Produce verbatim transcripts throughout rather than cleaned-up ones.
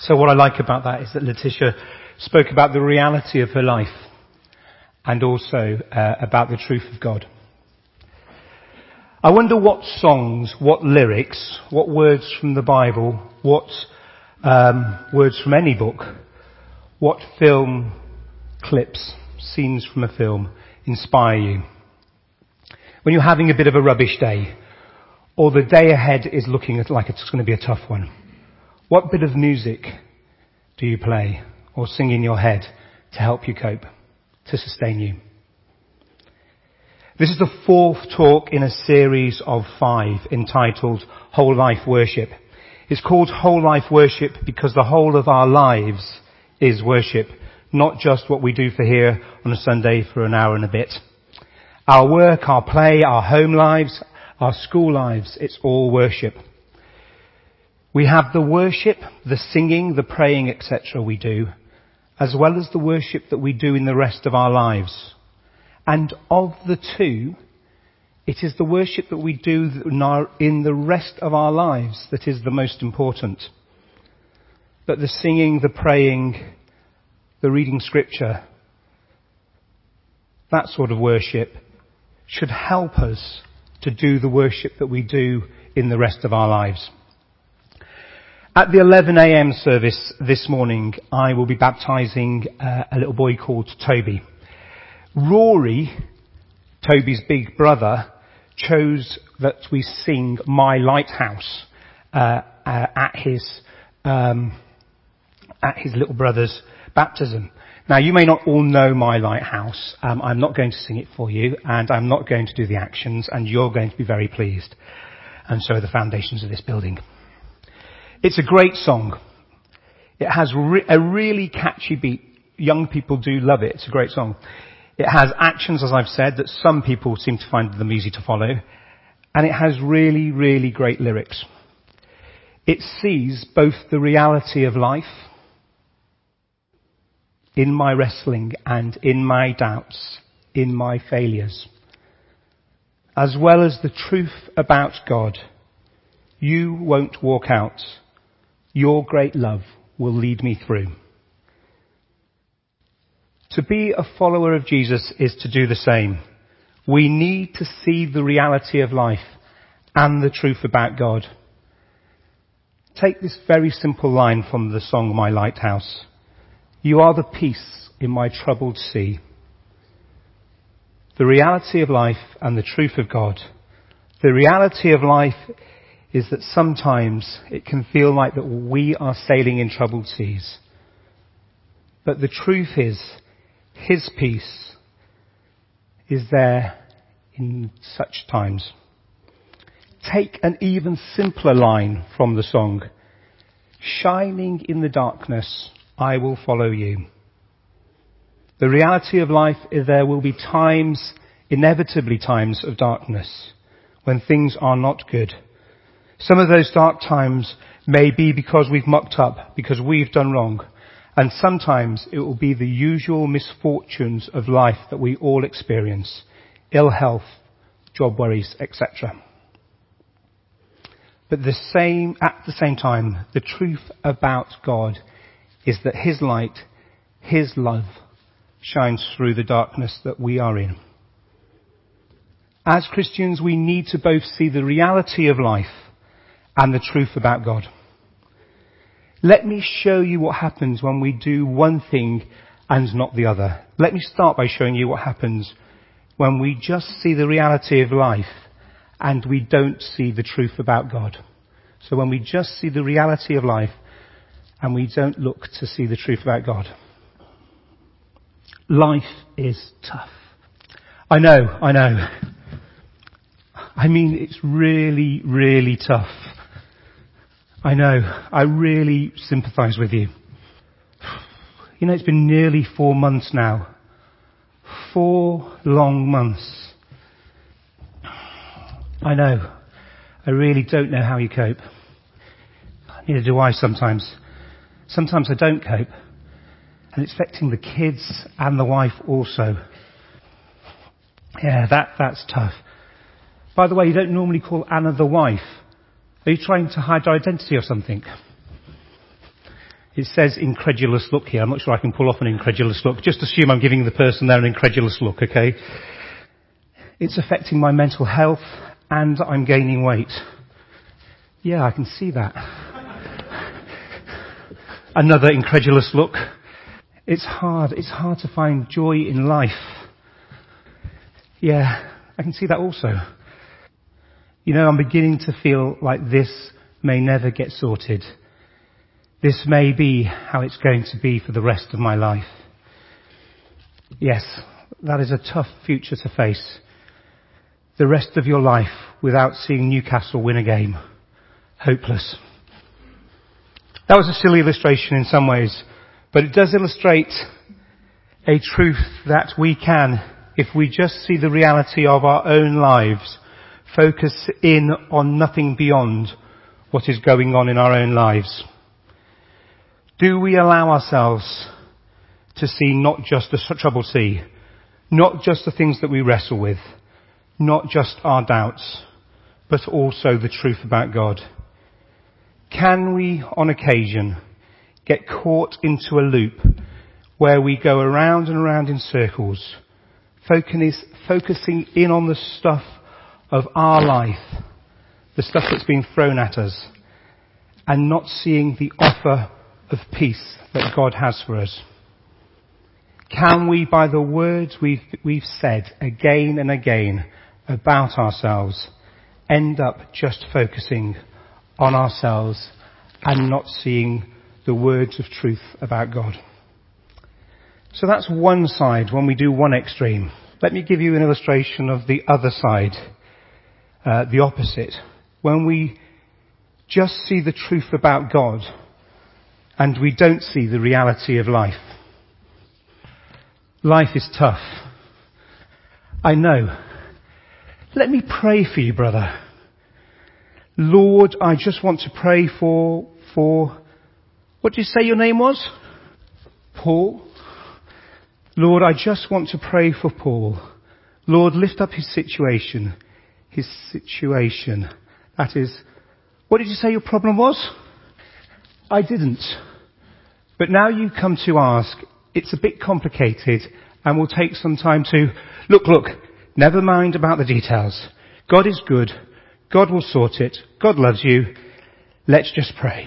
So what I like about that is that Letitia spoke about the reality of her life and also uh, about the truth of God. I wonder what songs, what lyrics, what words from the Bible, what um, words from any book, what film clips, scenes from a film inspire you. When you're having a bit of a rubbish day, or the day ahead is looking like it's going to be a tough one, what bit of music do you play or sing in your head to help you cope, to sustain you? This is the fourth talk in a series of five entitled Whole Life Worship. It's called Whole Life Worship because the whole of our lives is worship, not just what we do for here on a Sunday for an hour and a bit. Our work, our play, our home lives, our school lives, it's all worship. We have the worship, the singing, the praying, et cetera we do, as well as the worship that we do in the rest of our lives. And of the two, it is the worship that we do in the rest of our lives that is the most important. But the singing, the praying, the reading scripture, that sort of worship should help us to do the worship that we do in the rest of our lives. At the eleven a.m. service this morning, I will be baptising uh, a little boy called Toby. Rory, Toby's big brother, chose that we sing My Lighthouse uh, uh, at his um, at his little brother's baptism. Now, you may not all know My Lighthouse. Um, I'm not going to sing it for you, and I'm not going to do the actions, and you're going to be very pleased. And so are the foundations of this building. It's a great song. It has re- a really catchy beat. Young people do love it. It's a great song. It has actions, as I've said, that some people seem to find them easy to follow. And it has really, really great lyrics. It sees both the reality of life in my wrestling and in my doubts, in my failures, as well as the truth about God. You won't walk out. Your great love will lead me through. To be a follower of Jesus is to do the same. We need to see the reality of life and the truth about God. Take this very simple line from the song My Lighthouse. You are the peace in my troubled sea. The reality of life and the truth of God. The reality of life is that sometimes it can feel like that we are sailing in troubled seas. But the truth is, His peace is there in such times. Take an even simpler line from the song. Shining in the darkness, I will follow you. The reality of life is there will be times, inevitably times of darkness, when things are not good. Some of those dark times may be because we've mucked up, because we've done wrong. And sometimes it will be the usual misfortunes of life that we all experience. Ill health, job worries, et cetera. But the same, at the same time, the truth about God is that His light, His love, shines through the darkness that we are in. As Christians, we need to both see the reality of life and the truth about God. Let me show you what happens when we do one thing and not the other. Let me start by showing you what happens when we just see the reality of life and we don't see the truth about God. So when we just see the reality of life and we don't look to see the truth about God. Life is tough. I know, I know. I mean, it's really, really tough. I know. I really sympathise with you. You know, it's been nearly four months now. Four long months. I know. I really don't know how you cope. Neither do I sometimes. Sometimes I don't cope. And it's affecting the kids and the wife also. Yeah, that, that's tough. By the way, you don't normally call Anna the wife. Are you trying to hide your identity or something? It says incredulous look here. I'm not sure I can pull off an incredulous look. Just assume I'm giving the person there an incredulous look, okay? It's affecting my mental health and I'm gaining weight. Yeah, I can see that. Another incredulous look. It's hard. It's hard to find joy in life. Yeah, I can see that also. You know, I'm beginning to feel like this may never get sorted. This may be how it's going to be for the rest of my life. Yes, that is a tough future to face. The rest of your life without seeing Newcastle win a game. Hopeless. That was a silly illustration in some ways, but it does illustrate a truth that we can, if we just see the reality of our own lives, focus in on nothing beyond what is going on in our own lives. Do we allow ourselves to see not just the troubled sea, not just the things that we wrestle with, not just our doubts, but also the truth about God? Can we, on occasion, get caught into a loop where we go around and around in circles, focusing in on the stuff of our life, the stuff that's being thrown at us, and not seeing the offer of peace that God has for us? Can we, by the words we've, we've said again and again about ourselves, end up just focusing on ourselves and not seeing the words of truth about God? So that's one side when we do one extreme. Let me give you an illustration of the other side, uh, the opposite. When we just see the truth about God and we don't see the reality of life. Life is tough. I know. Let me pray for you, brother. Lord, I just want to pray for, for, what did you say your name was? Paul. Lord, I just want to pray for Paul. Lord, lift up his situation. His situation. That is, what did you say your problem was? I didn't. But now you come to ask, it's a bit complicated and will take some time to, look, look, never mind about the details. God is good. God will sort it. God loves you. Let's just pray.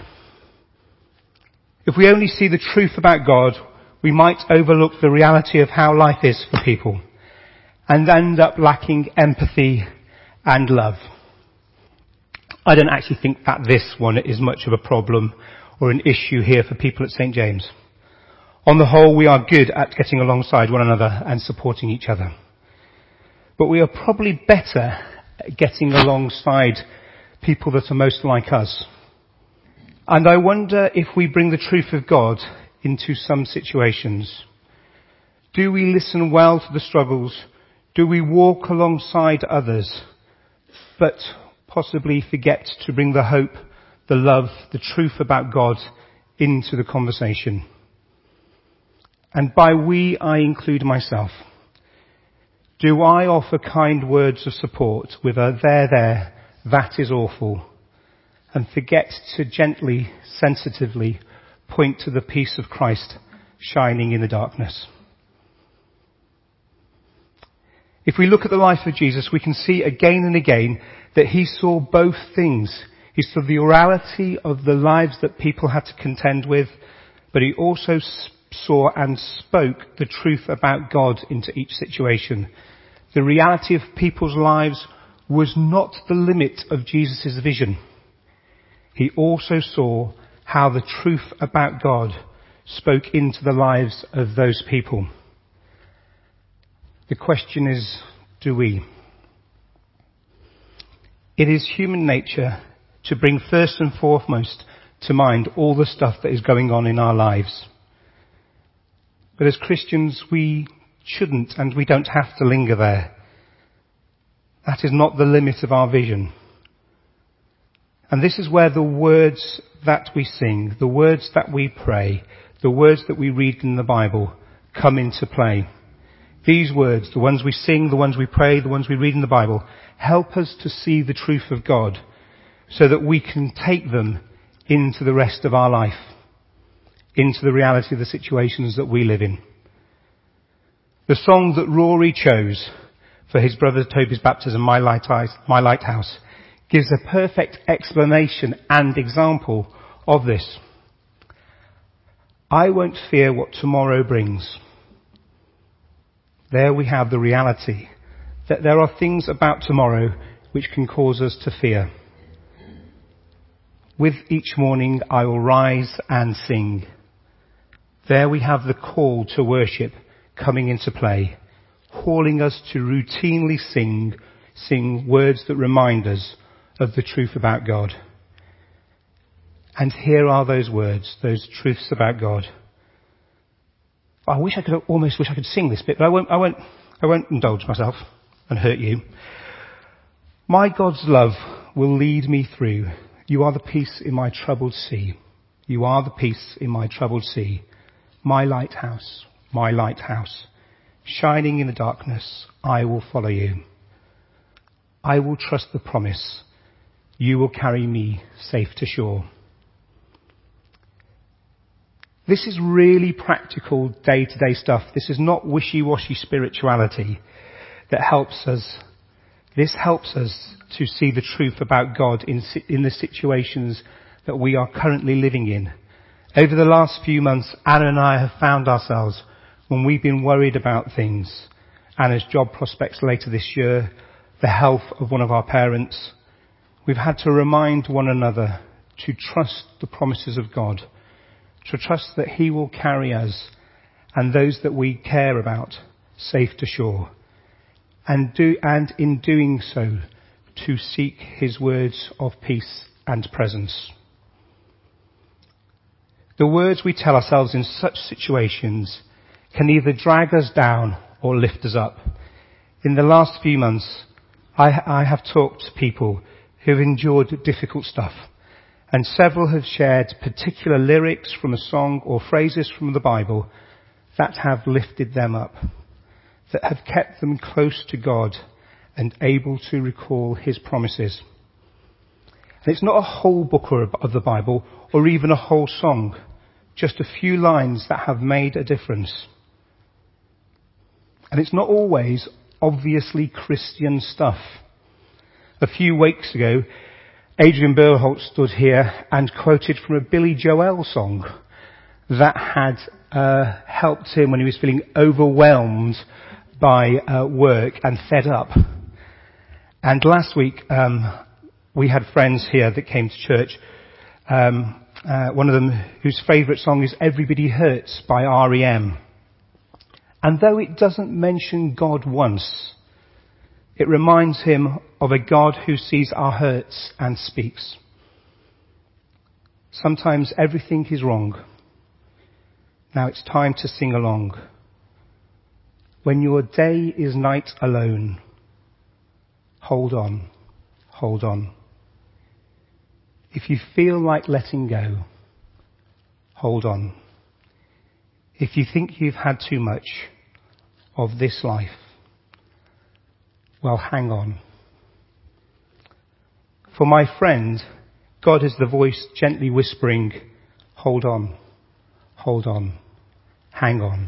If we only see the truth about God, we might overlook the reality of how life is for people and end up lacking empathy and love. I don't actually think that this one is much of a problem or an issue here for people at Saint James. On the whole, we are good at getting alongside one another and supporting each other. But we are probably better at getting alongside people that are most like us. And I wonder if we bring the truth of God into some situations. Do we listen well to the struggles? Do we walk alongside others, but possibly forget to bring the hope, the love, the truth about God into the conversation? And by we, I include myself. Do I offer kind words of support with a there, there, that is awful, and forget to gently, sensitively point to the peace of Christ shining in the darkness? If we look at the life of Jesus, we can see again and again that he saw both things. He saw the reality of the lives that people had to contend with, but he also saw and spoke the truth about God into each situation. The reality of people's lives was not the limit of Jesus' vision. He also saw how the truth about God spoke into the lives of those people. The question is, do we? It is human nature to bring first and foremost to mind all the stuff that is going on in our lives. But as Christians, we shouldn't and we don't have to linger there. That is not the limit of our vision. And this is where the words that we sing, the words that we pray, the words that we read in the Bible come into play. These words, the ones we sing, the ones we pray, the ones we read in the Bible, help us to see the truth of God so that we can take them into the rest of our life. into the reality of the situations that we live in. The song that Rory chose for his brother Toby's baptism, My Lighthouse, My Lighthouse, gives a perfect explanation and example of this. I won't fear what tomorrow brings. There we have the reality that there are things about tomorrow which can cause us to fear. With each morning I will rise and sing. There we have the call to worship coming into play, calling us to routinely sing, sing words that remind us of the truth about God. And here are those words, those truths about God. I wish I could, almost wish I could sing this bit, but I won't, I won't, I won't indulge myself and hurt you. My God's love will lead me through. You are the peace in my troubled sea. You are the peace in my troubled sea. My lighthouse, my lighthouse. Shining in the darkness, I will follow you. I will trust the promise. You will carry me safe to shore. This is really practical day-to-day stuff. This is not wishy-washy spirituality that helps us. This helps us to see the truth about God in, in the situations that we are currently living in. Over the last few months, Anna and I have found ourselves when we've been worried about things. Anna's job prospects later this year, the health of one of our parents. We've had to remind one another to trust the promises of God, to trust that He will carry us and those that we care about safe to shore. And do, and in doing so, to seek His words of peace and presence. The words we tell ourselves in such situations can either drag us down or lift us up. In the last few months, I, I have talked to people who have endured difficult stuff, and several have shared particular lyrics from a song or phrases from the Bible that have lifted them up, that have kept them close to God and able to recall His promises. And it's not a whole book of the Bible or even a whole song, just a few lines that have made a difference. And it's not always obviously Christian stuff. A few weeks ago, Adrian Burholt stood here and quoted from a Billy Joel song that had uh, helped him when he was feeling overwhelmed by uh, work and fed up. And last week, um, we had friends here that came to church. Um, uh, one of them whose favourite song is Everybody Hurts by R E M. And though it doesn't mention God once, it reminds him of a God who sees our hurts and speaks. Sometimes everything is wrong. Now it's time to sing along. When your day is night alone, hold on, hold on. If you feel like letting go, hold on. If you think you've had too much of this life, well, hang on. For my friend, God is the voice gently whispering, hold on, hold on, hang on.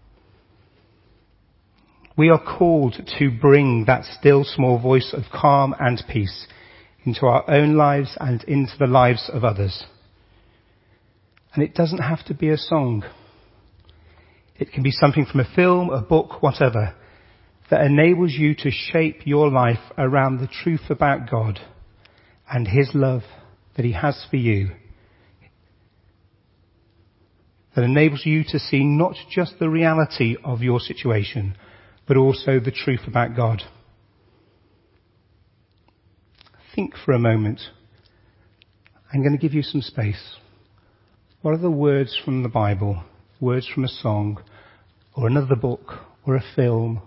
We are called to bring that still small voice of calm and peace into our own lives and into the lives of others. And it doesn't have to be a song. It can be something from a film, a book, whatever, that enables you to shape your life around the truth about God and His love that He has for you. That enables you to see not just the reality of your situation, but also the truth about God. Think for a moment. I'm going to give you some space. What are the words from the Bible, words from a song, or another book, or a film,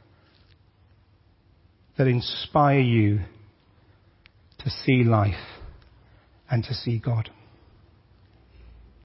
that inspire you to see life and to see God?